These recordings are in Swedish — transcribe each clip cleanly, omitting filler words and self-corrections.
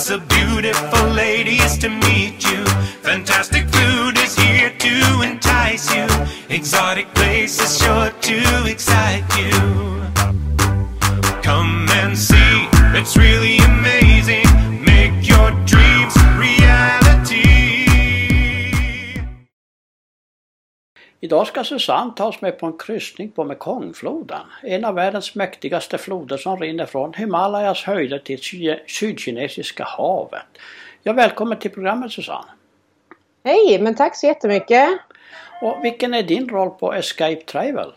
lots of beautiful ladies to meet you. Fantastic food is here to entice you. Exotic places sure to excite you. Come and see, it's really amazing. Make your dreams reality. Idag ska Susanne ta oss med på en kryssning på Mekongfloden, en av världens mäktigaste floder som rinner från Himalayas höjder till Sydkinesiska havet. Ja, välkommen till programmet Susanne. Hej, men tack så jättemycket. Och vilken är din roll på Escape Travel?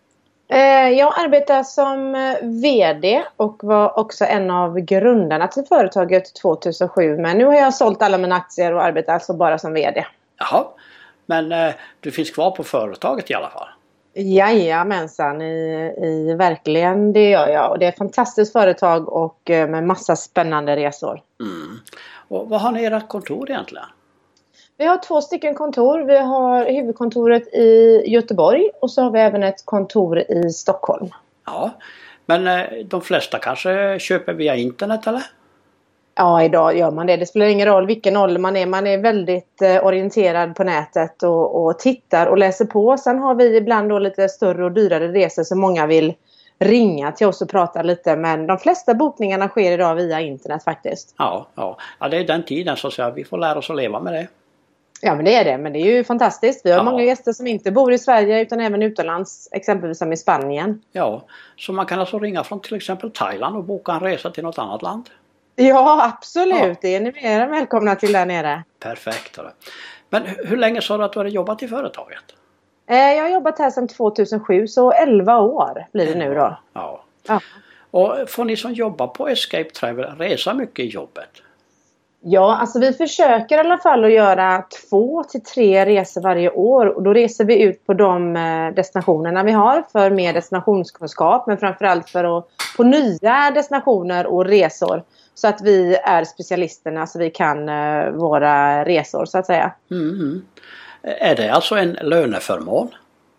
Jag arbetar som vd och var också en av grundarna till företaget 2007. Men nu har jag sålt alla mina aktier och arbetar alltså bara som vd. Jaha, men du finns kvar på företaget i alla fall? Jajamensan, i verkligen det gör jag. Och det är ett fantastiskt företag och med massa spännande resor. Mm. Och vad har ni era kontor egentligen? Vi har 2 stycken kontor. Vi har huvudkontoret i Göteborg och så har vi även ett kontor i Stockholm. Ja, men de flesta kanske köper via internet eller? Ja, idag gör man det. Det spelar ingen roll vilken ålder man är. Man är väldigt orienterad på nätet och tittar och läser på. Sen har vi ibland då lite större och dyrare resor som många vill ringa till oss och prata lite. Men de flesta bokningarna sker idag via internet faktiskt. Ja, det är den tiden så att säga. Vi får lära oss att leva med det. Ja, men det är det. Men det är ju fantastiskt. Vi har många gäster som inte bor i Sverige utan även utomlands. Exempelvis som i Spanien. Ja, så man kan alltså ringa från till exempel Thailand och boka en resa till något annat land? Ja, absolut. Ja. Det är ni mer välkomna till där nere. Perfekt. Men hur länge sa du att du hade jobbat i företaget? Jag har jobbat här sedan 2007, så 11 år blir det nu då. Ja. Och får ni som jobbar på Escape Travel resa mycket i jobbet? Ja, alltså vi försöker i alla fall att göra 2 till 3 resor varje år. Och då reser vi ut på de destinationerna vi har för mer destinationskunskap. Men framförallt för att på nya destinationer och resor. Så att vi är specialisterna så vi kan våra resor så att säga. Mm. Är det alltså en löneförmån?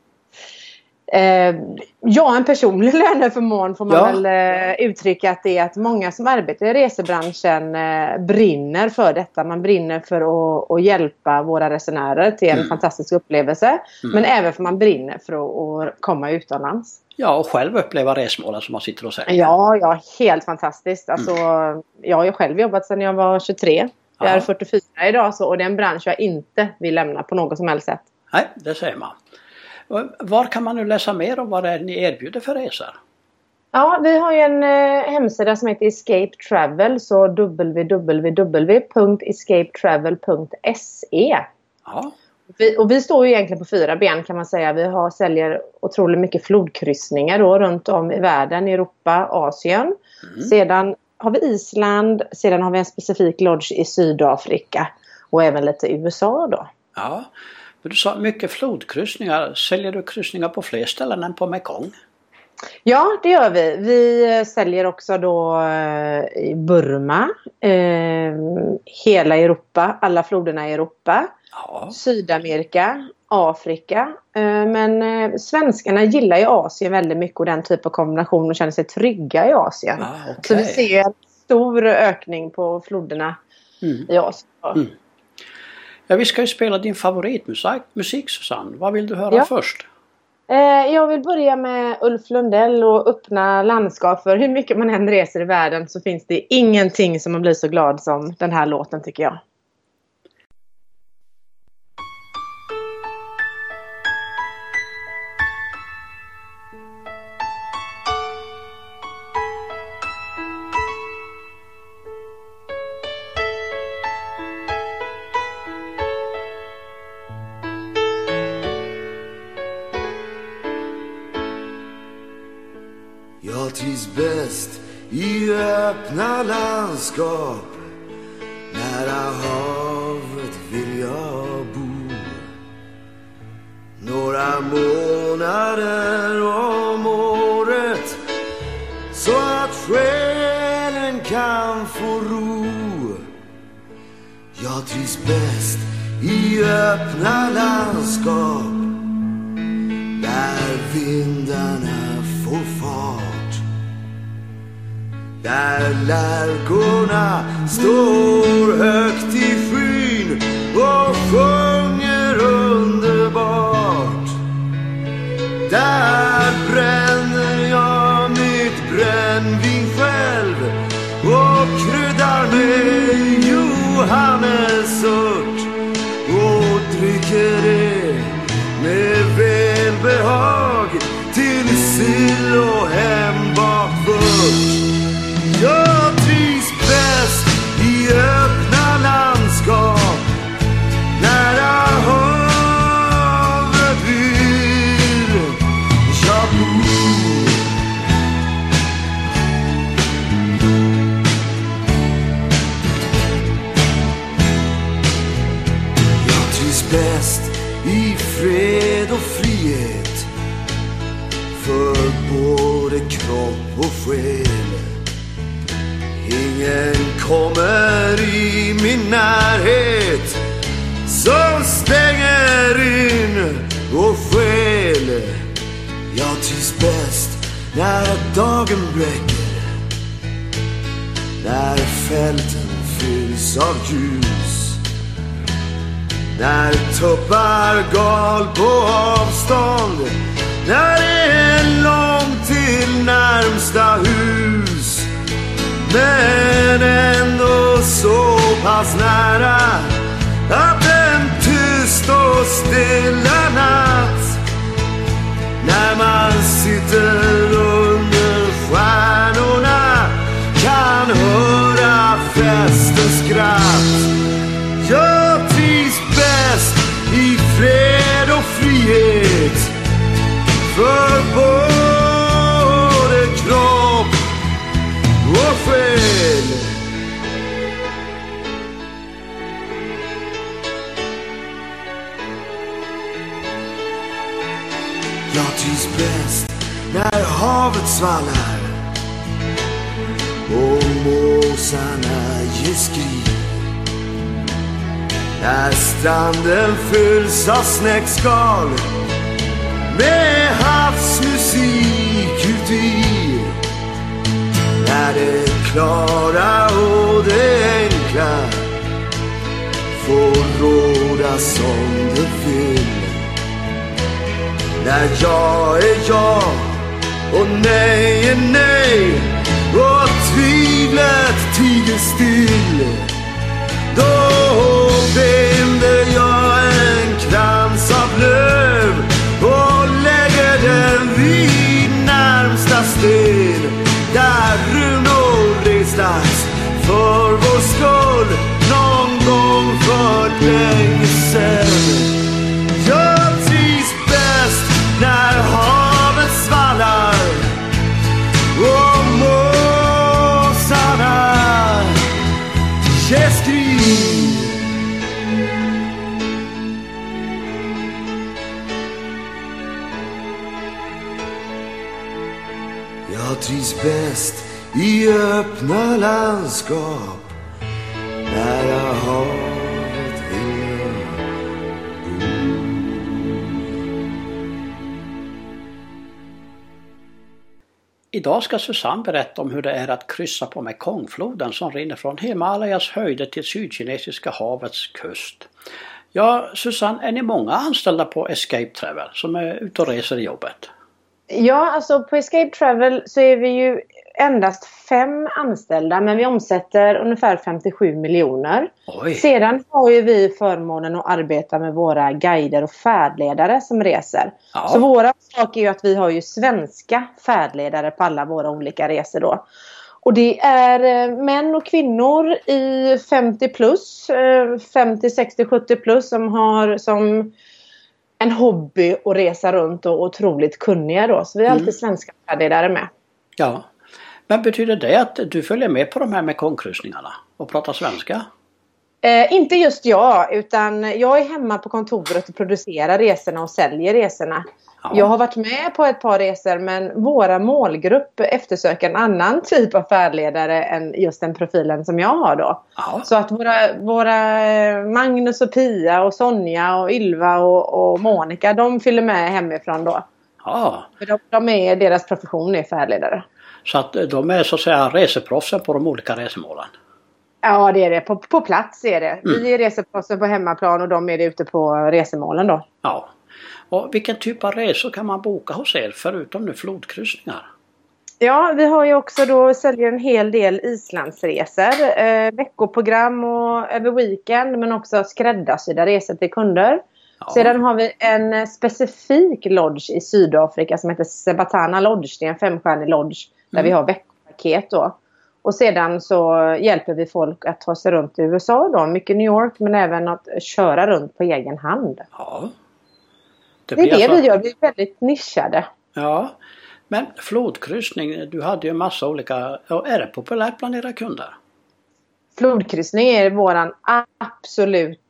Ja, en personlig löneförmån får man väl uttrycka att det är att många som arbetar i resebranschen brinner för detta. Man brinner för att hjälpa våra resenärer till en fantastisk upplevelse. Men även för man brinner för att komma utomlands. Ja, och själv uppleva resmålen som man sitter och säger. Ja, helt fantastiskt. Alltså, jag har ju själv jobbat sedan jag var 23. Jag är 44 idag och det är en bransch jag inte vill lämna på något som helst sätt. Nej, det säger man. Var kan man nu läsa mer om vad det är ni erbjuder för resor? Ja, vi har ju en hemsida som heter Escape Travel, så www.escapetravel.se. Ja. Och vi står ju egentligen på 4 ben kan man säga. Vi säljer otroligt mycket flodkryssningar då, runt om i världen, Europa, Asien. Sedan har vi Island, sedan har vi en specifik lodge i Sydafrika och även lite USA då. Ja. Men du sa mycket flodkryssningar. Säljer du kryssningar på fler ställen än på Mekong? Ja, det gör vi. Vi säljer också då i Burma, hela Europa, alla floderna i Europa, Sydamerika, Afrika. Men svenskarna gillar ju Asien väldigt mycket och den typ av kombination och känner sig trygga i Asien. Okay. Så vi ser en stor ökning på floderna i Asien. Ja, vi ska ju spela din favoritmusik Susanne. Vad vill du höra först? Jag vill börja med Ulf Lundell och öppna landskap. För hur mycket man än reser i världen så finns det ingenting som man blir så glad som den här låten tycker jag. Jag trivs bäst i öppna landskap. Nära havet vill jag bo. Några månader om året, så att själen kan få ro. Jag trivs bäst i öppna landskap, där vindarna får fart, där lärkorna står högt i skyn och sjunger underbart. Där bränner jag mitt brännvin själv och kryddar med johannesört och dricker det med välbehag till sill och hembakt vört. Jag trivs bäst i öppna landskap nära havet vill jag bo. Jag trivs bäst i fred och frihet för både kropp och själ. Ingen kommer i min närhet som stänger in och skäl. Jag trivs bäst när dagen bräcker, när fälten fylls av ljus, när tuppar gal på avstånd, när det är långt till närmsta hus. Men ändå så pass nära att en tyst och stilla natt, när man sitter under stjärnorna, kan höra festens skratt. Jag trivs bäst i fred och frihet för både kropp och själ. Jag trivs bäst när havet svallar och måsarna ger skri, när stranden fylls av snäckskal med havsmusik uti, när det klara och det enkla får råda som det vill, när jag är jag och nej är nej och tvivlet tiger still. Då binder jag en krans av löv och lägger den vid närmsta sten, där runor restas för vår skull någon gång för länge sedan. Jag trivs bäst när havet svallar och måsarna ger skri. Jag trivs bäst i öppna landskap nära havet vill jag bo. Idag ska Susanne berätta om hur det är att kryssa på Mekongfloden som rinner från Himalayas höjder till Sydkinesiska havets kust. Ja, Susanne, är ni många anställda på Escape Travel som är ute och reser i jobbet? Ja, alltså på Escape Travel så är vi ju endast 5 anställda, men vi omsätter ungefär 57 miljoner. Oj. Sedan har ju vi förmånen att arbeta med våra guider och färdledare som reser. Ja. Så våra sak är ju att vi har ju svenska färdledare på alla våra olika resor då. Och det är män och kvinnor i 50 plus, 50, 60, 70 plus som har som en hobby att resa runt och otroligt kunniga då. Så vi är alltid svenska färdledare med. Ja. Men betyder det att du följer med på de här Mekongkryssningarna och pratar svenska? Inte just jag, utan jag är hemma på kontoret och producerar resorna och säljer resorna. Ja. Jag har varit med på ett par resor, men våra målgrupp eftersöker en annan typ av färdledare än just den profilen som jag har då. Ja. Så att våra Magnus och Pia och Sonja och Ylva och Monica, de fyller med hemifrån då. Ja. För de är, deras profession är färdledare. Så att de är så att säga reseproffsen på de olika resemålen? Ja, det är det. På plats är det. Vi är reseprossen på hemmaplan och de är det ute på resemålen då. Ja. Och vilken typ av resor kan man boka hos er förutom nu flodkryssningar? Ja, vi har ju också då säljer en hel del islandsresor. Veckoprogram och över weekend, men också skräddarsydda resor till kunder. Ja. Sedan har vi en specifik lodge i Sydafrika som heter Sebatana Lodge. Det är en 5-stjärnig lodge där vi har veckopaket då. Och sedan så hjälper vi folk att ta sig runt i USA då. Mycket New York, men även att köra runt på egen hand. Ja. Det är det vi gör. Vi är väldigt nischade. Ja. Men flodkryssning, du hade ju en massa olika... Är det populärt bland era kunder? Flodkryssning är våran absolut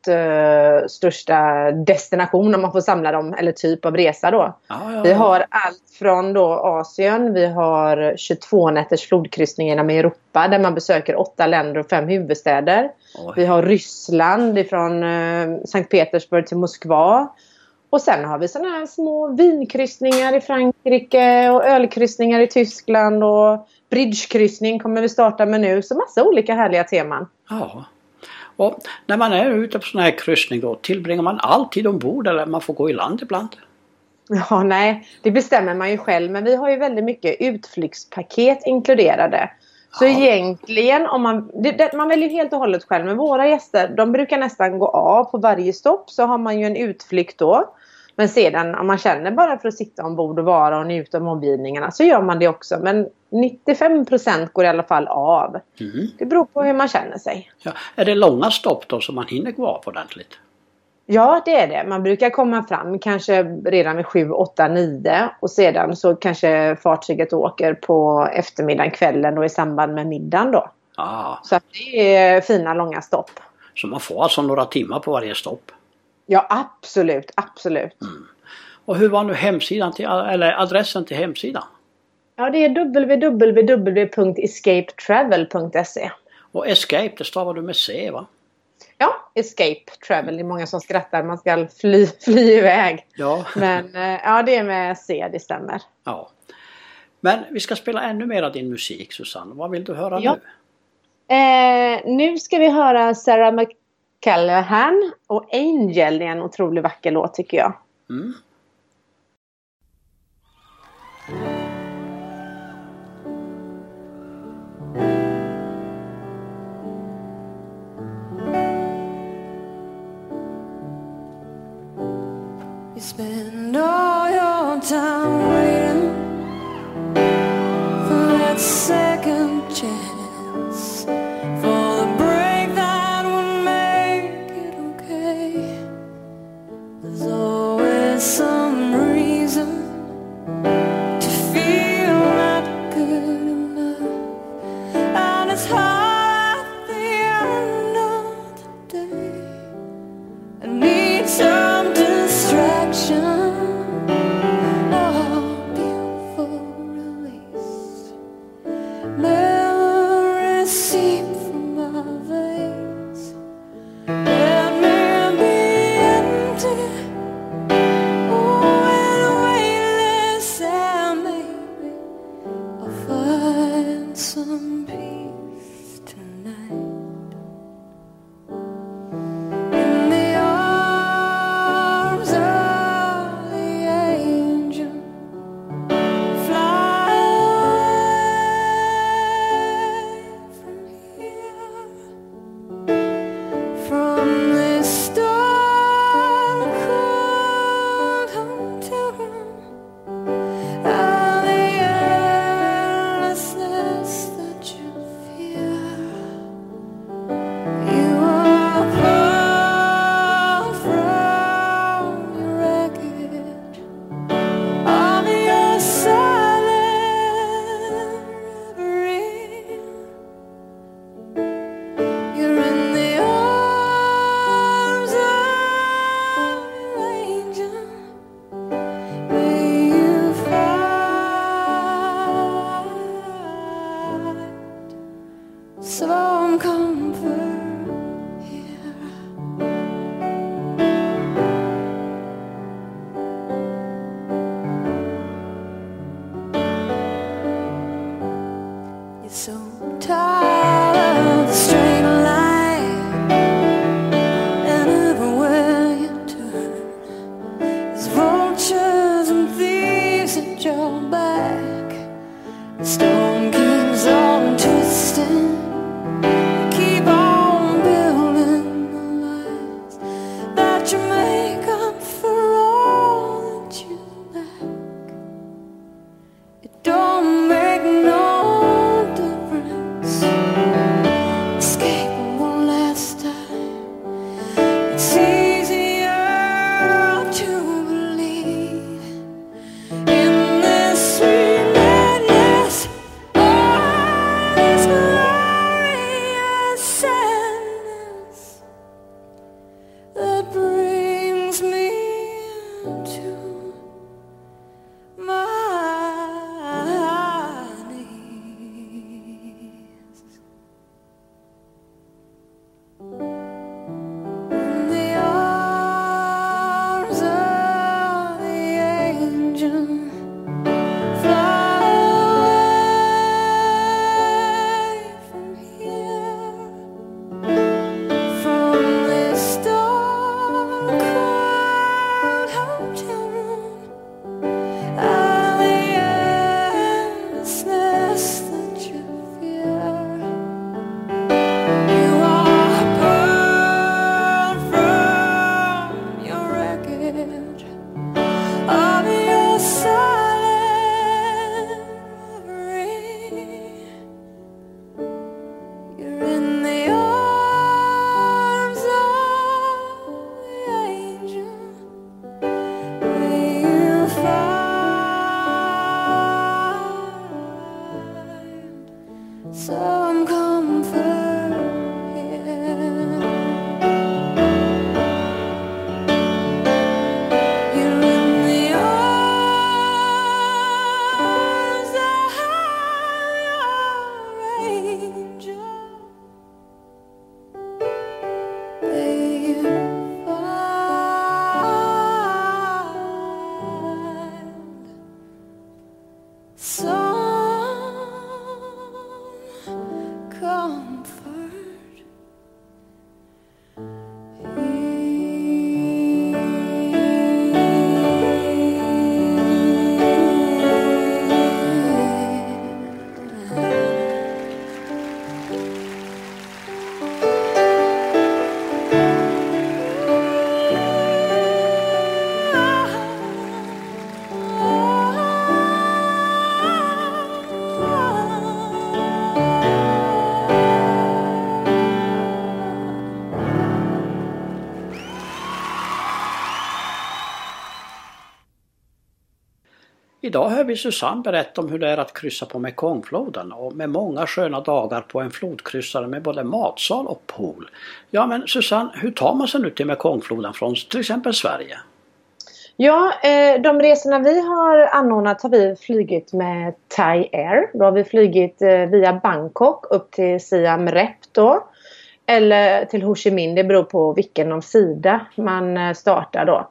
största destination om man får samla dem, eller typ av resa då. Ja. Vi har allt från då Asien, vi har 22 nätters flodkryssning genom Europa där man besöker 8 länder och 5 huvudstäder. Oj. Vi har Ryssland ifrån Sankt Petersburg till Moskva. Och sen har vi såna här små vinkryssningar i Frankrike och ölkryssningar i Tyskland och bridgekryssning kommer vi starta med nu. Så massa olika härliga teman. Ja. Och när man är ute på sån här kryssning då, tillbringar man alltid ombord eller man får gå i land ibland? Ja, nej, det bestämmer man ju själv. Men vi har ju väldigt mycket utflyktspaket inkluderade. Så egentligen, om man väljer helt och hållet själv. Men våra gäster, de brukar nästan gå av på varje stopp. Så har man ju en utflykt då. Men sedan om man känner bara för att sitta ombord och vara och njuta av omgivningarna så gör man det också. Men 95% går i alla fall av. Det beror på hur man känner sig. Ja. Är det långa stopp då som man hinner gå av ordentligt? Ja, det är det. Man brukar komma fram kanske redan vid 7, 8, 9 och sedan så kanske fartyget åker på eftermiddagen, kvällen och i samband med middagen då. Så att det är fina långa stopp. Så man får alltså några timmar på varje stopp? Ja, absolut, absolut. Och hur var nu hemsidan eller adressen till hemsidan? Ja, det är www.escapetravel.se. Och escape, det stavar du med C va? Ja, escape travel. Det är många som skrattar. Man ska fly iväg. Ja. Men ja, det är med C, det stämmer. Ja. Men vi ska spela ännu mer av din musik, Susanne. Vad vill du höra nu? Nu ska vi höra Sarah McCallaghan och Angel. Det är en otroligt vacker låt tycker jag. You spend all your time waiting for that second chance, for the break that would make it okay. There's always some reason to feel not good enough, and it's hard at the end of the day. I need some distraction. Oh hold back. The storm keeps on twisting. Keep on building the lies that you make up for all that you lack. It don't make no difference. Escape one last time. It's easier to believe in this sweet madness, or this glorious sadness that brings me to my knees. In the arms of the angel, fly away from here, from this dark hotel room, and the endlessness that you fear. You are burned from your wreckage of your silent reverie. You're in the arms of the angel. May you find some comfort here. You're in the arms of your angel. May you find some comfort. Idag hör vi Susanne berätta om hur det är att kryssa på Mekongfloden och med många sköna dagar på en flodkryssare med både matsal och pool. Ja men Susanne, hur tar man sig nu till Mekongfloden från till exempel Sverige? Ja, de resorna vi har anordnat har vi flygit med Thai Air. Då har vi flygit via Bangkok upp till Siem Reap då. Eller till Ho Chi Minh, det beror på vilken av sida man startar då.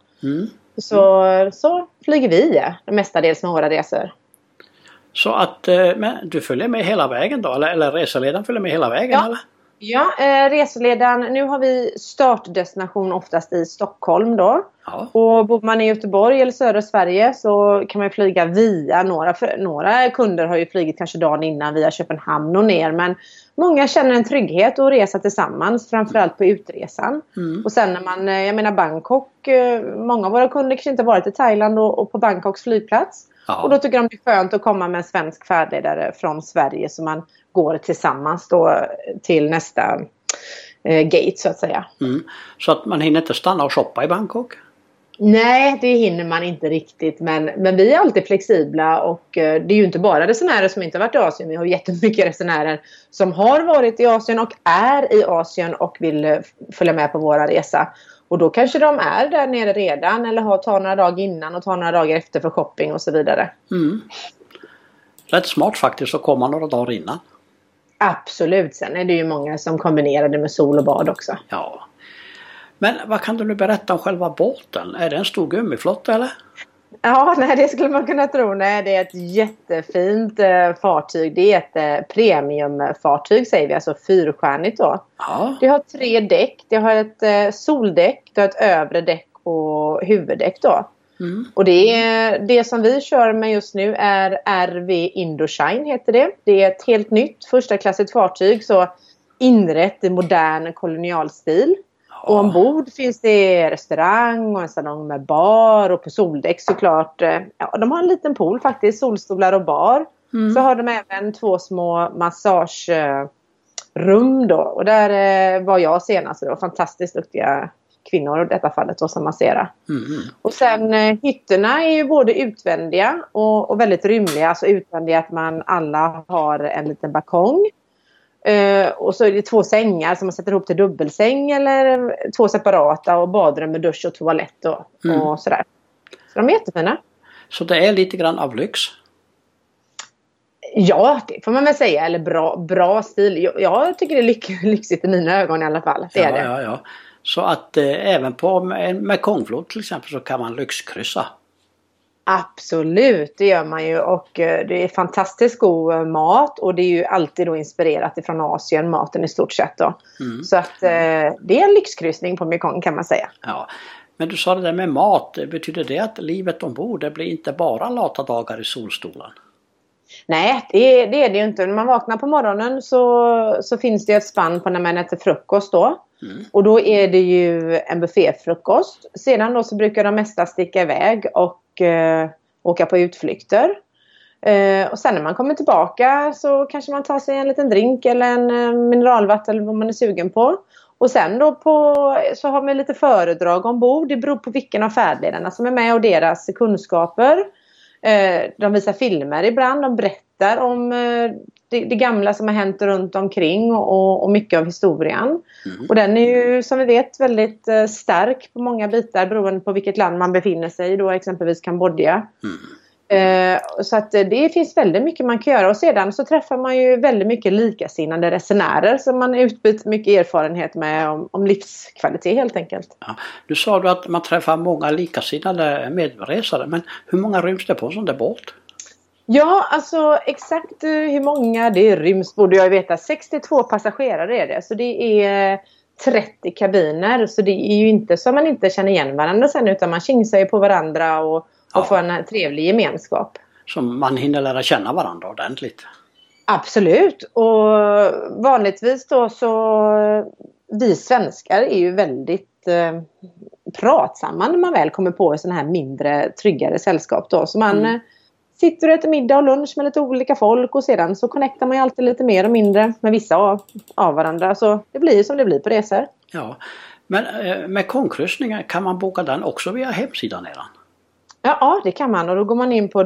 Så flyger vi mestadels med våra resor. Så att men du följer med hela vägen då? Eller reseledaren följer med hela vägen? Ja. Eller? Ja, reseledaren, nu har vi startdestination oftast i Stockholm då. Ja. Och bor man i Göteborg eller södra Sverige så kan man flyga via några kunder har ju flygit kanske dagen innan via Köpenhamn och ner. Men många känner en trygghet att resa tillsammans, framförallt på utresan. Och sen när man, jag menar Bangkok, många av våra kunder kanske inte varit i Thailand och på Bangkoks flygplats. Ja. Och då tycker de det är skönt att komma med en svensk färdledare från Sverige så man går tillsammans då till nästa gate så att säga. Så att man hinner inte stanna och shoppa i Bangkok? Nej, det hinner man inte riktigt. Men vi är alltid flexibla och det är ju inte bara resenärer som inte har varit i Asien. Vi har jättemycket resenärer som har varit i Asien och är i Asien och vill följa med på våra resa. Och då kanske de är där nere redan eller tar några dagar innan och tar några dagar efter för shopping och så vidare. Rätt smart faktiskt att komma några dagar innan. Absolut, sen är det ju många som kombinerar det med sol och bad också. Ja. Men vad kan du nu berätta om själva båten? Är det en stor gummiflotta eller? Ja, nej, det skulle man kunna tro. Nej, det är ett jättefint fartyg. Det är ett premiumfartyg säger vi, alltså 4-stjärnigt då. Ja. Det har 3 däck. Det har ett soldäck, det har ett övre däck och huvuddäck då. Och det som vi kör med just nu är RV Indoshine heter det. Det är ett helt nytt förstaklassigt fartyg, så inrett i modern kolonialstil. Och ombord finns det restaurang och en salong med bar, och på soldäck såklart. Ja, de har en liten pool faktiskt, solstolar och bar. Så har de även 2 små massagerum då. Och där var jag senast. Det var fantastiskt duktiga kvinnor i detta fallet då, som masserar. Och sen hytterna är ju både utvändiga och väldigt rymliga. Alltså utvändiga att man alla har en liten balkong. Och så är det 2 sängar som man sätter ihop till dubbelsäng, eller 2 separata, och badrum med dusch och toalett och sådär. Så de är jättefina. Så det är lite grann av lyx? Ja, det får man väl säga. Eller bra stil. Jag tycker det är lyxigt i mina ögon i alla fall. Det är det. Ja. Så att även på en Mekongflod till exempel så kan man lyxkryssa? Absolut, det gör man ju, och det är fantastiskt god mat, och det är ju alltid då inspirerat ifrån Asien, maten i stort sett då. Så att det är en lyxkryssning på Mekong kan man säga. Ja, men du sa det där med mat, betyder det att livet ombord, det blir inte bara lata dagar i solstolen? Nej, det är det ju inte. När man vaknar på morgonen så finns det ett spann på när man äter frukost då. Och då är det ju en bufféfrukost. Sedan då så brukar de mesta sticka iväg och åka på utflykter. Och sen när man kommer tillbaka så kanske man tar sig en liten drink eller en mineralvatten eller vad man är sugen på. Och sen då så har man lite föredrag ombord. Det beror på vilken av färdledarna som är med och deras kunskaper. De visar filmer ibland, de berättar om det gamla som har hänt runt omkring och mycket av historien. Och den är ju som vi vet väldigt stark på många bitar beroende på vilket land man befinner sig i, då exempelvis Kambodja. Så att det finns väldigt mycket man kan göra, och sedan så träffar man ju väldigt mycket likasinnade resenärer som man utbyter mycket erfarenhet med om livskvalitet helt enkelt. Ja, du sa att man träffar många likasinnade medresare, men hur många ryms det på en sån där båt? Ja, alltså exakt hur många det ryms borde jag veta. 62 passagerare är det, så det är 30 kabiner, så det är ju inte så man inte känner igen varandra sen, utan man kingsar ju på varandra och få en trevlig gemenskap. Så man hinner lära känna varandra ordentligt? Absolut, och vanligtvis då så vi svenskar är ju väldigt pratsamma när man väl kommer på sådana här mindre tryggare sällskap då. Så man sitter och äter middag och lunch med lite olika folk, och sedan så connectar man ju alltid lite mer och mindre med vissa av varandra. Så det blir ju som det blir på resor. Ja, men med Mekongkryssningar, kan man boka den också via hemsidan eran? Ja, det kan man, och då går man in på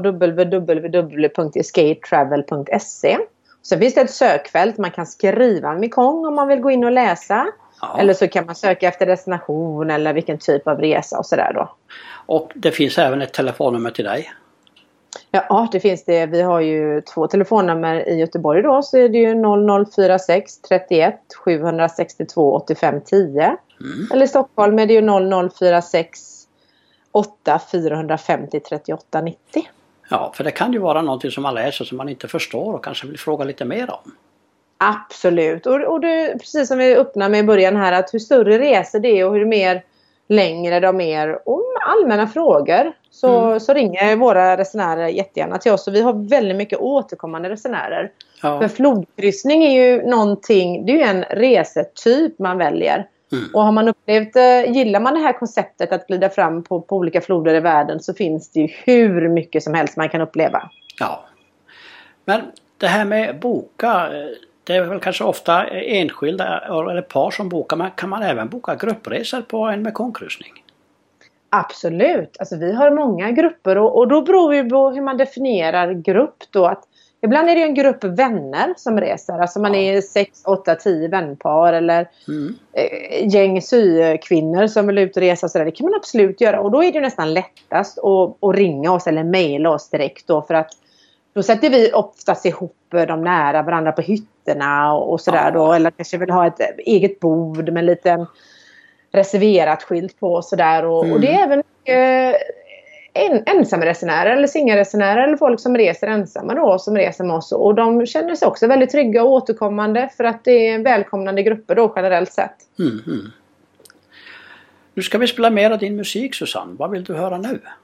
www.escapetravel.se. Så finns det ett sökfält, man kan skriva Mekong om man vill gå in och läsa. Ja. Eller så kan man söka efter destination eller vilken typ av resa och sådär då. Och det finns även ett telefonnummer till dig? Ja, det finns det. Vi har ju 2 telefonnummer i Göteborg då, så är det ju 0046 31 762 85 10. Eller i Stockholm är det ju 0046 8 450 38 90. Ja, för det kan ju vara någonting som man läser som man inte förstår och kanske vill fråga lite mer om. Absolut. Och det, precis som vi öppnade med i början här, att hur större resor det är och hur mer längre de är, om allmänna frågor så ringer våra resenärer jättegärna till oss, och vi har väldigt mycket återkommande resenärer. Ja. För flodkryssning är ju någonting, det är ju en resetyp man väljer. Och har man upplevt, gillar man det här konceptet att glida fram på olika floder i världen, så finns det ju hur mycket som helst man kan uppleva. Ja, men det här med boka, det är väl kanske ofta enskilda eller par som bokar, men kan man även boka gruppresor på en Mekongkryssning? Absolut, alltså vi har många grupper, och då beror det på hur man definierar grupp då. Att ibland är det en grupp vänner som reser, alltså man är 6, 8, 10 vänpar eller gäng sykvinnor som vill ut och resa, så där. Det kan man absolut göra, och då är det nästan lättast att ringa oss eller mejla oss direkt då, för att då sätter vi oftast ihop de nära varandra på hytterna och sådär då, eller kanske vill ha ett eget bord med lite reserverat skilt på och sådär, och det är även ensamma resenärer eller singelresenärer eller folk som reser ensamma då, som reser med oss, och de känner sig också väldigt trygga och återkommande, för att det är välkomnande grupper då generellt sett. Nu ska vi spela mer av din musik, Susanne. Vad vill du höra nu?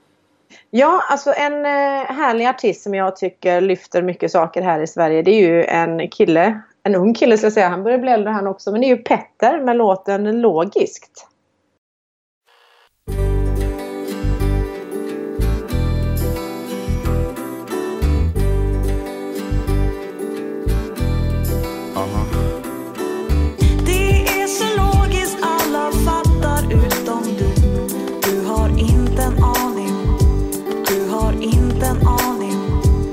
Ja, alltså en härlig artist som jag tycker lyfter mycket saker här i Sverige. Det är ju en ung kille ska jag säga. Han börjar bli äldre han också. Men det är ju Petter med låten Logiskt. Det är så logiskt, alla fattar utom du. Du har inte en aning. Du har inte en aning.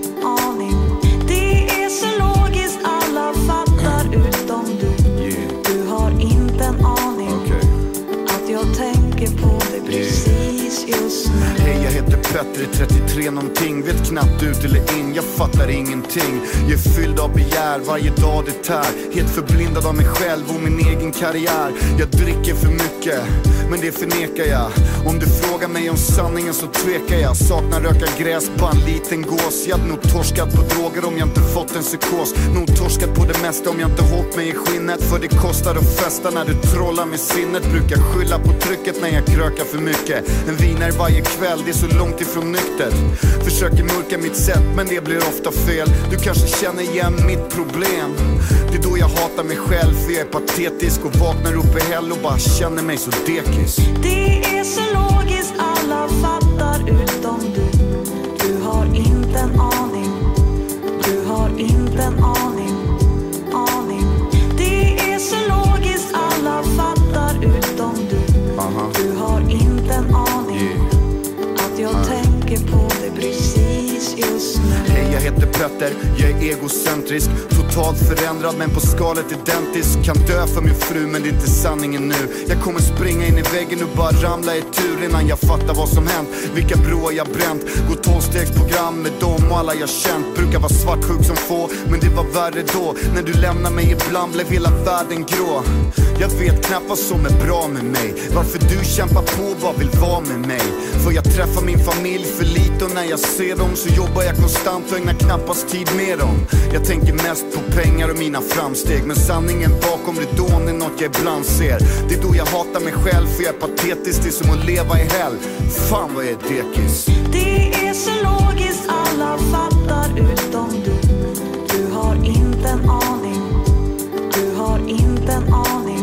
Det är så logiskt, alla fattar utom du. Du har inte en aning. Att jag tänker på det precis just nu. Hej, jag heter Petter, är 33 någonting. Vet knappt ut eller in, jag fattar ingenting. Jag är fylld av begär, varje dag det tär. Helt förblindad av mig själv och min egen karriär. Jag dricker för mycket, men det förnekar jag. Om du frågar mig om sanningen så tvekar jag. Saknar röka gräs, bara en liten gås. Jag hade nog torskat på droger om jag inte fått en psykos. Nog torskat på det mesta om jag inte hållit mig i skinnet. För det kostar att festa när du trollar med sinnet. Brukar skylla på trycket när jag krökar för mycket. En vinare varje kväll, det är så långt ifrån nyktert. Försöker mörka mitt sätt, men det blir ofta fel. Du kanske känner igen mitt problem. Det är då jag hatar mig själv, för jag är patetisk. Och vaknar upp i hell och bara känner mig så dekis. Det är så logiskt, alla fattar utom du. Du har inte en aning. Du har inte en aning. Det är så logiskt, alla fattar utom du. Du har inte en aning. Att jag tänker på det precis just nu. Hej, jag heter Petter, jag är egocentrisk. Totalt förändrad men på skalet identisk. Kan dö för min fru men det är inte sanningen nu. Jag kommer springa in i väggen och bara ramla i tur innan jag fattar vad som hänt. Vilka broar jag bränt. Gå 12-stegsprogram med dem och alla jag känt. Brukar vara svartsjuk som få, men det var värre då. När du lämnar mig ibland blev hela världen grå. Jag vet knappt vad som är bra med mig. Varför du kämpar på, vad vill vara med mig. För jag träffar min familj för lite och när jag ser dem så jobbar jag konstant och ägnar knappast tid med dem. Jag tänker mest på pengar och mina framsteg. Men sanningen bakom ridån är något jag ibland ser. Det är då jag hatar mig själv för jag är patetisk. Det är som att leva i hell. Fan vad jag är dekis. Det är så logiskt, alla fattar utom du. Du har inte en aning. Du har inte en aning.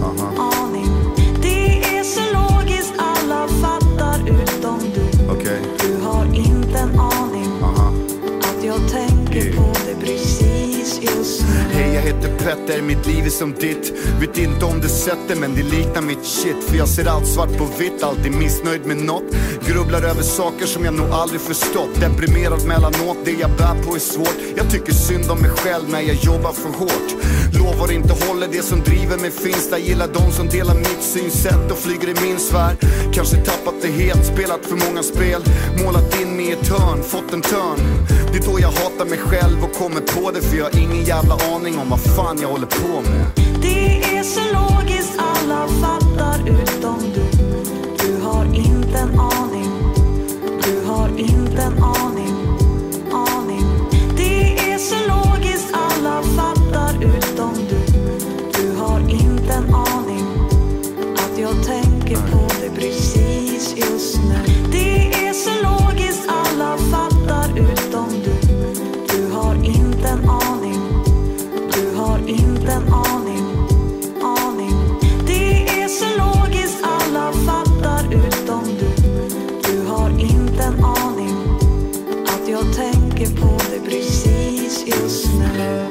Det är så logiskt, alla fattar utom du. Du har inte en aning. Att jag tänker på det precis just nu. Hej, jag heter Petter, mitt liv är som ditt. Vet inte om du sett det men det liknar mitt shit. För jag ser allt svart på vitt, alltid missnöjd med något. Grubblar över saker som jag nog aldrig förstått. Deprimerad mellanåt, det jag bär på är svårt. Jag tycker synd om mig själv när jag jobbar för hårt. Lovar inte håller, det som driver mig finns där. Gillar de som delar mitt synsätt och flyger i min sfär. Kanske tappat det helt, spelat för många spel. Målat in mig i ett hörn, fått en törn. Det är då jag hatar mig själv och kommer på det. För jag har ingen jävla aning om vad fan jag håller på med. Det är så logiskt, alla fattar utom du. Du har inte en aning. Du har inte en aning. Det är så logiskt, alla fattar utom du. Du har inte en aning. Att jag tänker på det precis just nu. Det är så logiskt, alla fattar utom du. Du har inte en aning. Du har inte en aning. Det är så logiskt, alla fattar utom du. Du har inte en aning. Att jag tänker på det precis just nu.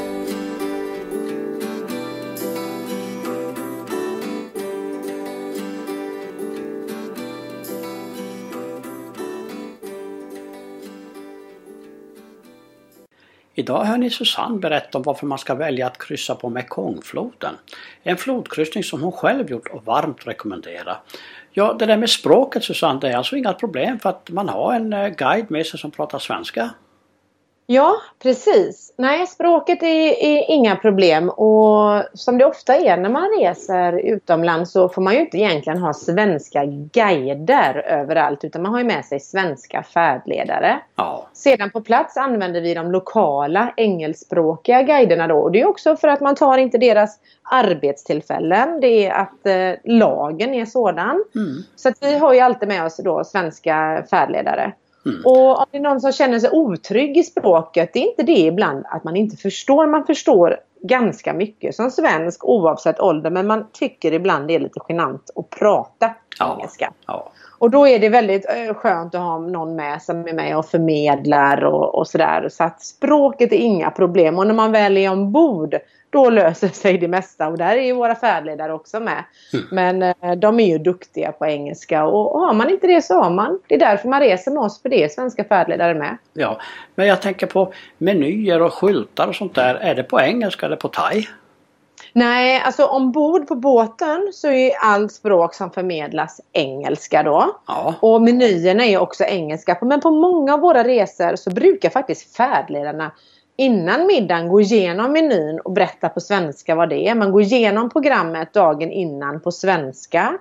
Idag hör ni Susanne berätta om varför man ska välja att kryssa på Mekongfloden. En flodkryssning som hon själv gjort och varmt rekommenderar. Ja, det där med språket Susanne, det är alltså inga problem för att man har en guide med sig som pratar svenska. Ja, precis. Nej, språket är inga problem, och som det ofta är när man reser utomlands så får man ju inte egentligen ha svenska guider överallt, utan man har ju med sig svenska färdledare. Ja. Sedan på plats använder vi de lokala engelskspråkiga guiderna då, och det är också för att man tar inte deras arbetstillfällen, det är att lagen är sådan. Så att vi har ju alltid med oss då svenska färdledare. Och om det är någon som känner sig otrygg i språket, det är inte det ibland att man inte förstår. Man förstår ganska mycket som svensk oavsett ålder, men man tycker ibland det är lite genant att prata engelska. Ja. Och då är det väldigt skönt att ha någon med som är med och förmedlar och sådär. Så att språket är inga problem, och när man väl är ombord då löser sig det mesta, och där är ju våra färdledare också med. Men de är ju duktiga på engelska, och har man inte det så har man. Det är därför man reser med oss, för det är svenska färdledare med. Ja, men jag tänker på menyer och skyltar och sånt där. Är det på engelska eller på thai? Nej, alltså ombord på båten så är allt språk som förmedlas engelska då. Ja. Och menyerna är också engelska. Men på många av våra resor så brukar faktiskt färdledarna innan middagen gå igenom menyn och berätta på svenska vad det är. Man går igenom programmet dagen innan på svenska.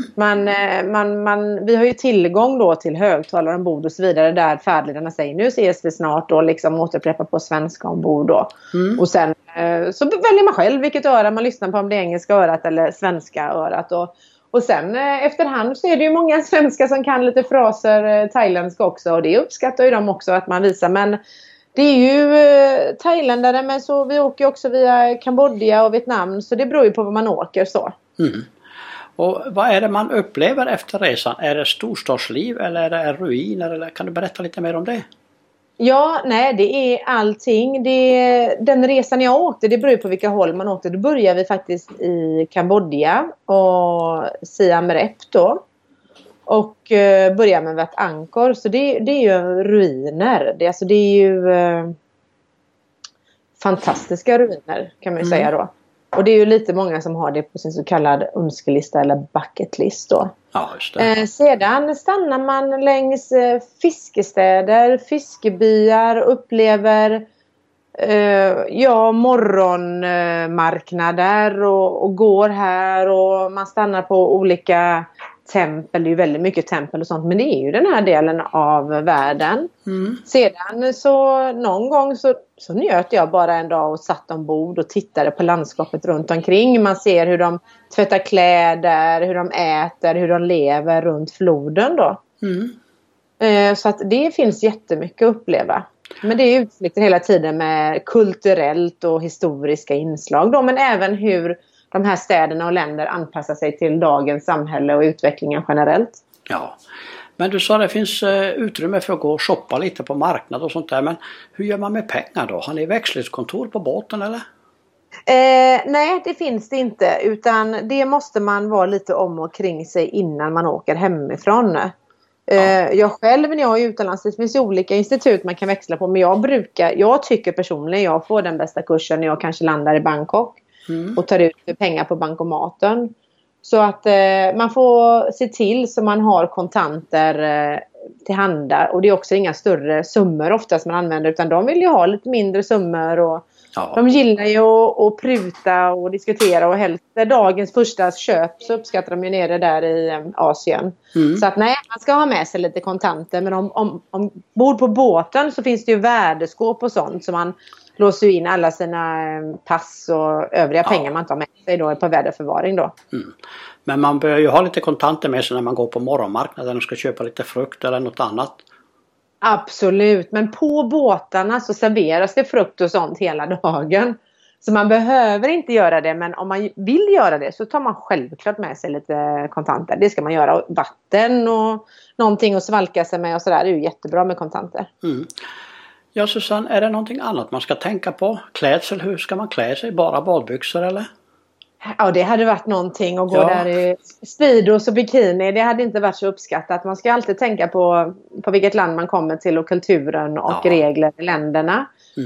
Vi har ju tillgång då till högtalare ombord och så vidare, där färdledarna säger nu ses vi snart, och liksom återupprepa på svenska ombord då. Och sen så väljer man själv vilket öra man lyssnar på, om det är engelska örat eller svenska örat. Och sen efterhand så är det ju många svenskar som kan lite fraser thailändska också, och det uppskattar ju de också att man visar. Men det är ju thailändare, men så vi åker också via Kambodja och Vietnam, så det beror ju på var man åker så. Och vad är det man upplever efter resan? Är det storstadsliv eller är det ruiner? Eller kan du berätta lite mer om det? Ja, nej, det är allting. Den resan jag åkte, det beror på vilka håll man åkte. Då började vi faktiskt i Kambodja och Siem Reap då. Och började med Wat Angkor. Så det är ju ruiner. Det är ju fantastiska ruiner kan man ju säga då. Och det är ju lite många som har det på sin så kallad önskelista eller bucketlist då. Ja, just det. Sedan stannar man längs fiskestäder, fiskebyar, upplever morgonmarknader och går här, och man stannar på olika tempel. Det är ju väldigt mycket tempel och sånt, men det är ju den här delen av världen. Sedan så någon gång så njöt jag bara en dag och satt ombord och tittade på landskapet runt omkring. Man ser hur de tvättar kläder, hur de äter, hur de lever runt floden då. Så att det finns jättemycket att uppleva. Men det är utflykter hela tiden med kulturellt och historiska inslag då, men även hur de här städerna och länder anpassar sig till dagens samhälle och utvecklingen generellt. Ja, men du sa det finns utrymme för att gå och shoppa lite på marknad och sånt där, men hur gör man med pengar då? Har ni växlingskontor på båten eller? Nej, det finns det inte, utan det måste man vara lite om och kring sig innan man åker hemifrån. Jag själv när jag är utomlands, det finns ju olika institut man kan växla på, men jag tycker personligen jag får den bästa kursen när jag kanske landar i Bangkok och tar ut pengar på bankomaten. Så att man får se till så man har kontanter till handa, och det är också inga större summor oftast man använder, utan de vill ju ha lite mindre summor, och de gillar ju att pruta och diskutera, och helst dagens första köp så uppskattar de ju nere där i Asien. Så att nej, man ska ha med sig lite kontanter, men om bord på båten så finns det ju värdeskåp och sånt, så man låser in alla sina pass och övriga pengar man tar med sig då på väderförvaring då. Men man bör ju ha lite kontanter med sig när man går på morgonmarknaden och ska köpa lite frukt eller något annat. Absolut, men på båtarna så serveras det frukt och sånt hela dagen. Så man behöver inte göra det, men om man vill göra det så tar man självklart med sig lite kontanter. Det ska man göra. Och vatten och någonting att svalka sig med och sådär, det är ju jättebra med kontanter. Ja, Susanne, är det någonting annat man ska tänka på? Klädsel, hur ska man klä sig? Bara badbyxor eller? Ja, det hade varit någonting att gå där i speedos och bikini. Det hade inte varit så uppskattat. Man ska alltid tänka på vilket land man kommer till och kulturen och regler i länderna.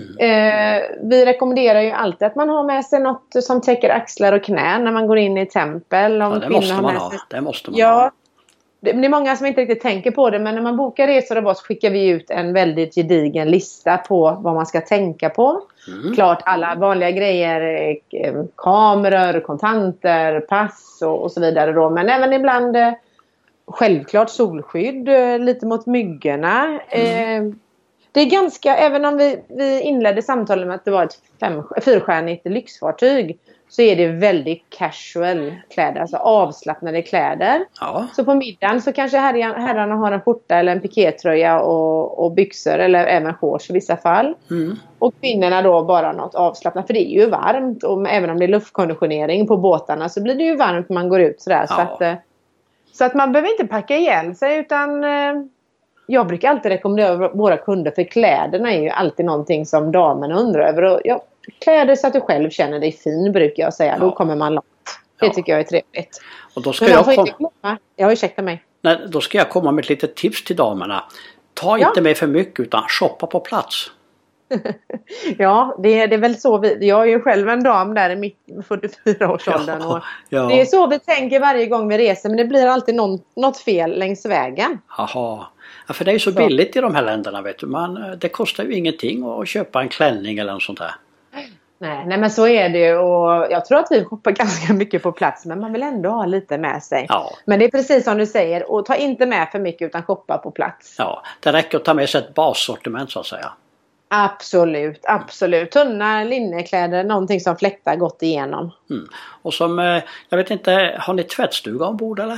Vi rekommenderar ju alltid att man har med sig något som täcker axlar och knän när man går in i tempel. Det måste man ha. det är många som inte riktigt tänker på det, men när man bokar resor av oss skickar vi ut en väldigt gedigen lista på vad man ska tänka på. Klart alla vanliga grejer, kameror, kontanter, pass och så vidare då, men även ibland självklart solskydd, lite mot myggorna. Det är ganska, även om vi inledde samtalet med att det var ett 4-stjärnigt lyxfartyg, så är det väldigt casual kläder, alltså avslappnade kläder. Ja. Så på middagen så kanske herrarna har en skjorta eller en pikétröja och byxor, eller även shorts i vissa fall. Och kvinnorna då bara något avslappnat, för det är ju varmt, och även om det är luftkonditionering på båtarna så blir det ju varmt när man går ut sådär. Ja. Så att man behöver inte packa ihjäl sig, utan jag brukar alltid rekommendera våra kunder, för kläderna är ju alltid någonting som damerna undrar över. Och kläder så att du själv känner dig fin, brukar jag säga. Då kommer man långt. Det tycker jag är trevligt. Och då ska ursäkta mig. Nej, då ska jag komma med ett litet tips till damerna. Ta inte med för mycket, utan shoppa på plats. Ja, det är väl så jag är ju själv en dam där i mitt 44-årsåldern. Ja. Det är så vi tänker varje gång vi reser, men det blir alltid något fel längs vägen. Jaha. Ja, för det är ju så billigt i de här länderna, vet du. Det kostar ju ingenting att köpa en klänning eller något sånt där. Nej, men så är det ju, och jag tror att vi shoppar ganska mycket på plats, men man vill ändå ha lite med sig. Ja. Men det är precis som du säger, och ta inte med för mycket utan shoppa på plats. Ja, det räcker att ta med sig ett bassortiment så att säga. Absolut. Tunna linnekläder, någonting som fläktar gått igenom. Och som, jag vet inte, har ni tvättstuga ombord eller?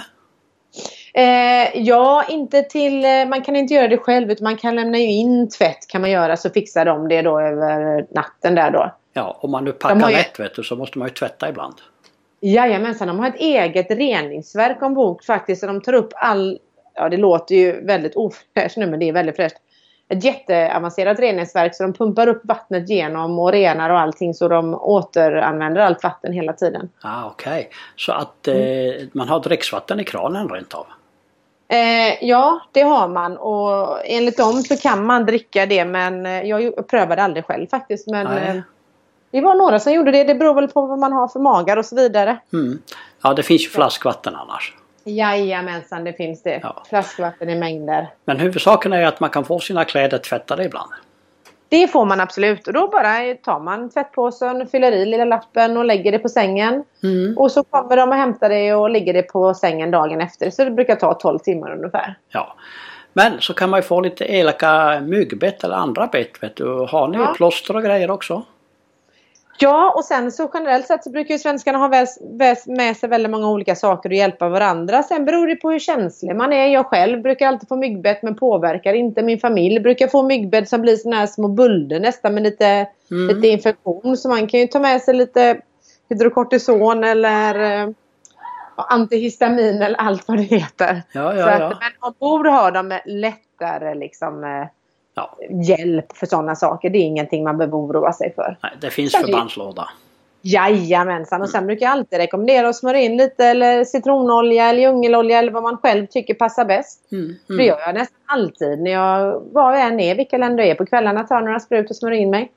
Ja, inte till, man kan inte göra det själv, utan man kan lämna in tvätt, kan man göra, så fixar de det då över natten där då. Ja, om man nu packar lätt, vet du, så måste man ju tvätta ibland. Jajamensan, de har ett eget reningsverk ombord faktiskt, så de tar upp det låter ju väldigt ofräscht nu, men det är väldigt fräscht. Ett jätteavancerat reningsverk, så de pumpar upp vattnet genom och renar och allting, så de återanvänder allt vatten hela tiden. Okej. Så att man har dricksvatten i kranen rent av? Ja, det har man, och enligt dem så kan man dricka det, men jag prövade aldrig själv faktiskt, men det var några som gjorde det. Det beror väl på vad man har för magar och så vidare. Ja, det finns ju flaskvatten annars. Jajamensan, det finns det. Ja. Flaskvatten i mängder. Men huvudsaken är att man kan få sina kläder tvättade ibland. Det får man absolut. Och då bara tar man tvättpåsen, fyller i lilla lappen och lägger det på sängen. Och så kommer de och hämtar det och lägger det på sängen dagen efter. Så det brukar ta 12 timmar ungefär. Ja. Men så kan man ju få lite elaka myggbett eller andra bett. Vet du. Har ni plåster och grejer också? Ja, och sen så generellt sett så brukar ju svenskarna ha med sig väldigt många olika saker och hjälpa varandra. Sen beror det på hur känslig man är. Jag själv brukar alltid få myggbett, men påverkar inte. Min familj brukar få myggbett som blir såna här små bulder nästan med lite infektion. Så man kan ju ta med sig lite hydrokortison eller antihistamin eller allt vad det heter. Men ombord har de lättare liksom... hjälp för sådana saker. Det är ingenting man behöver oroa sig för. Nej, det finns förbandslåda. Jajamensan. Och sen brukar jag alltid rekommendera att smörja in lite eller citronolja eller djungelolja eller vad man själv tycker passar bäst. Det gör jag nästan alltid när var jag än är, vilka länder jag är på kvällarna, tar några sprut och smörjer in mig.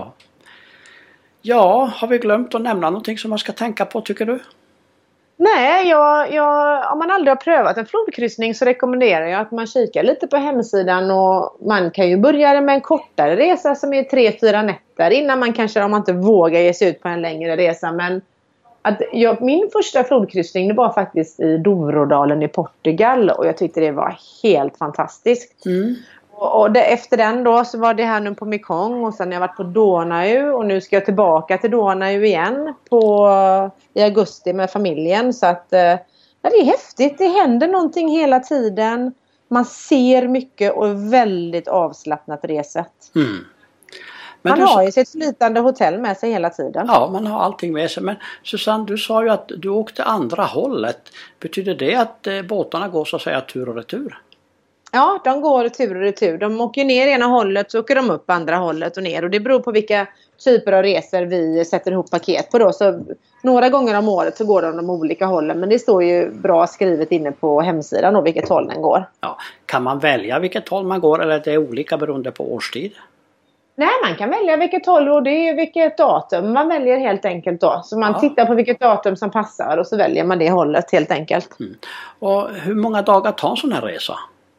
Ja, har vi glömt att nämna någonting som man ska tänka på, tycker du? Nej, om man aldrig har prövat en flodkryssning så rekommenderar jag att man kikar lite på hemsidan, och man kan ju börja med en kortare resa som är 3-4 nätter innan man kanske, om man inte vågar ge sig ut på en längre resa. Men min första flodkryssning, det var faktiskt i Dovrodalen i Portugal, och jag tyckte det var helt fantastiskt. Och efter den då så var det här nu på Mekong, och sen har jag varit på Donau, och nu ska jag tillbaka till Donau igen i augusti med familjen. Så att det är häftigt, det händer någonting hela tiden. Man ser mycket och är väldigt avslappnat reset. Man har ju sitt flytande hotell med sig hela tiden. Ja, man har allting med sig. Men Susanne, du sa ju att du åkte andra hållet. Betyder det att båtarna går så att säga tur och retur? Ja, de går tur och retur. De åker ner ena hållet, så åker de upp andra hållet och ner. Och det beror på vilka typer av resor vi sätter ihop paket på då. Så några gånger om året så går de olika hållen. Men det står ju bra skrivet inne på hemsidan och vilket håll den går. Ja. Kan man välja vilket håll man går, eller är det olika beroende på årstid? Nej, man kan välja vilket håll och det är vilket datum. Man väljer helt enkelt då. Så man tittar på vilket datum som passar och så väljer man det hållet helt enkelt. Mm. Och hur många dagar tar en sån här resa?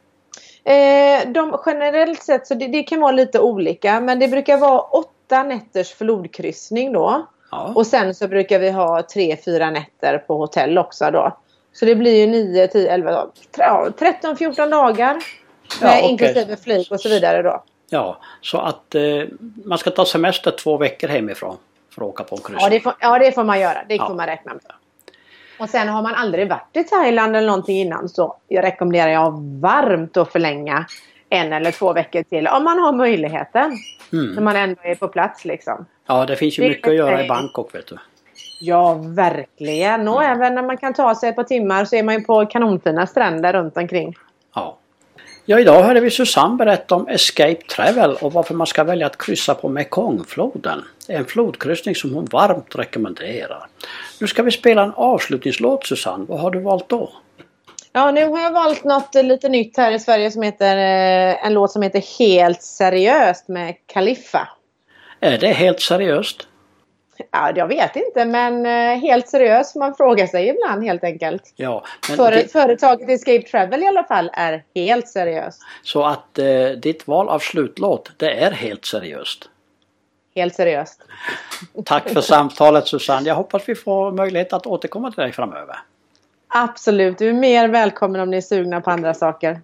Generellt sett så det kan vara lite olika. Men det brukar vara 8 nätters flodkryssning då. Ja. Och sen så brukar vi ha 3-4 nätter på hotell också då. Så det blir ju 9, 10, 11 dagar. 13-14 dagar. Inklusive flyg och så vidare då. Ja, så att man ska ta semester 2 veckor hemifrån för att åka på en kryssning. Det får man göra. Det får man räkna med. Och sen har man aldrig varit i Thailand eller någonting innan, så jag rekommenderar varmt att förlänga 1 eller 2 veckor till om man har möjligheten. När man ändå är på plats liksom. Ja, det finns ju mycket att göra i Bangkok, vet du. Ja, verkligen. Och även när man kan ta sig ett par timmar så är man ju på kanonfina stränder runt omkring. Ja, idag hörde vi Susanne berätta om Escape Travel och varför man ska välja att kryssa på Mekongfloden. En flodkryssning som hon varmt rekommenderar. Nu ska vi spela en avslutningslåt, Susanne. Vad har du valt då? Ja, nu har jag valt något lite nytt här i Sverige som heter en låt som heter Helt seriöst med Khalifa. Är det helt seriöst? Ja, jag vet inte, men helt seriöst man frågar sig ibland helt enkelt. Ja, men företaget Escape Travel i alla fall är helt seriöst. Så att ditt val av slutlåt, det är helt seriöst? Helt seriöst. Tack för samtalet, Susanne. Jag hoppas vi får möjlighet att återkomma till dig framöver. Absolut, du är mer välkommen om ni är sugna på andra saker.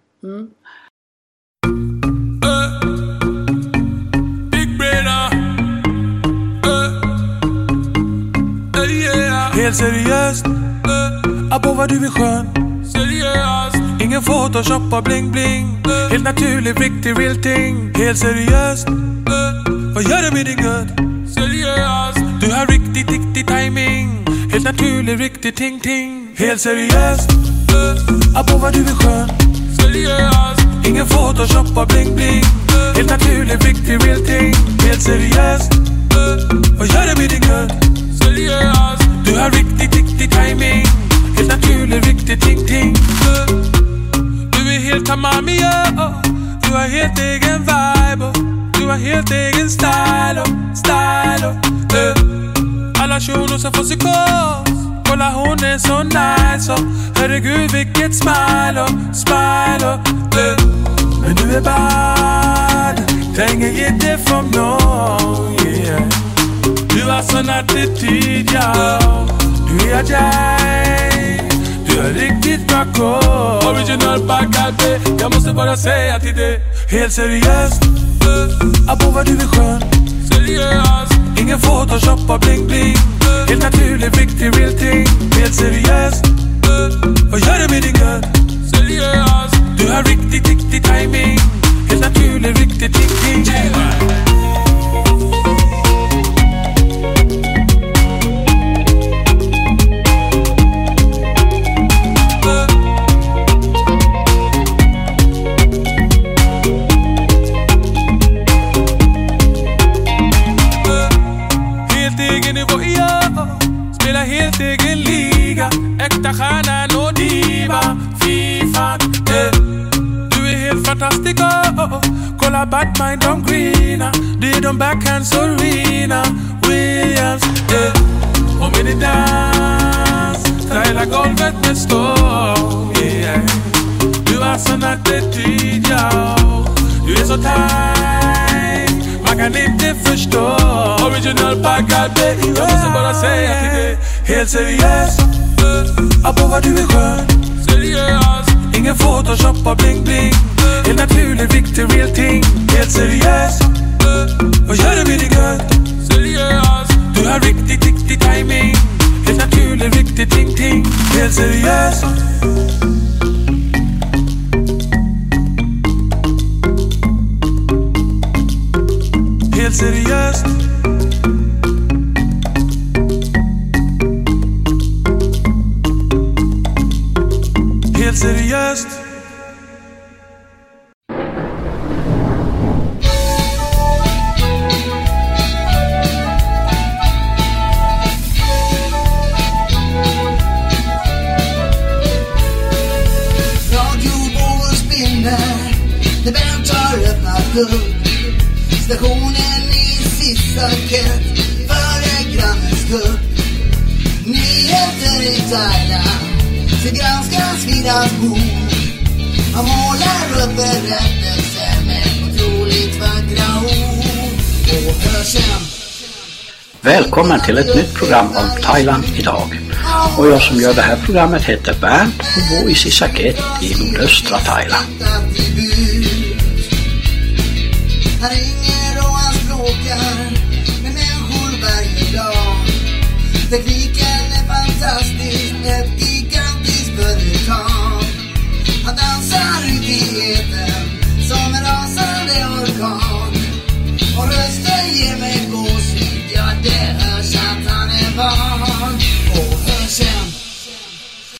Helt seriöst, abo vad du är skön. Seriöst, ingen photoshop och bling bling. Helt naturlig, riktig real thing. Helt seriöst, vad gör du med din gud? Seriöst, du har riktig timing. Helt naturlig, riktig ting ting. Helt seriöst, abo vad du är skön. Seriöst, ingen photoshop och bling bling. Helt naturlig, riktig real thing. Helt seriöst, vad gör du med din gud? Seriöst, du har riktig timing. Helt naturlig, riktig ting ting. Du är helt tamami, du har helt egen vibe. Du har helt egen style. Alla shunon som får psykos. Kolla hon är så nice. Herregud vilket smile. Men du är bad. Tänker inte från någon, yeah. Du har sån attityd, ja. Du är jag. Du är riktigt bra koll. Original Bacardi. Jag måste bara säga till dig. Helt seriöst, abo vad du är skön. Seriöst, ingen photoshop och bling bling. Helt naturlig, riktig real thing. Helt seriöst, vad gör du med din gud? Seriöst, du har riktig timing. Helt naturlig, riktig ting ting. Helt egen liga, äkta stjärna och diva. FIFA, du är helt fantastisk, kolla Batman, de greena. Det är de backhands och Rina Williams, och med din dans styla golvet med stål, yeah. Du har sån attityd, ja. Du är så tight, man kan inte förstå. Original Bacardi, jag måste bara säga till dig. Helt seriöst, abo vad du är skön. Seriöst, ingen photoshop och bling bling. Helt naturlig, riktig real thing. Helt seriöst, vad gör du med din gud? Seriöst, du har riktig timing. Helt naturlig, riktig ting ting. Helt seriöst. Helt seriöst. Helt seriöst. Radiobollen spinner, det väntar öppna dörr. Stationen i Sissaket före grannens kupp. Nyheter i Thailand, så granskas vid hans bord. Han målar upp berättelser med otroligt vackra ord. Och hör sen. Välkommen till ett nytt program om Thailand idag. Och jag som gör det här programmet heter Bernt och bor i Sissaket i nordöstra Thailand. Han ringer och han språkar med människor varje dag. Tekniken är fantastisk, ett gigantiskt företag. Han dansar ut i eten som en rasande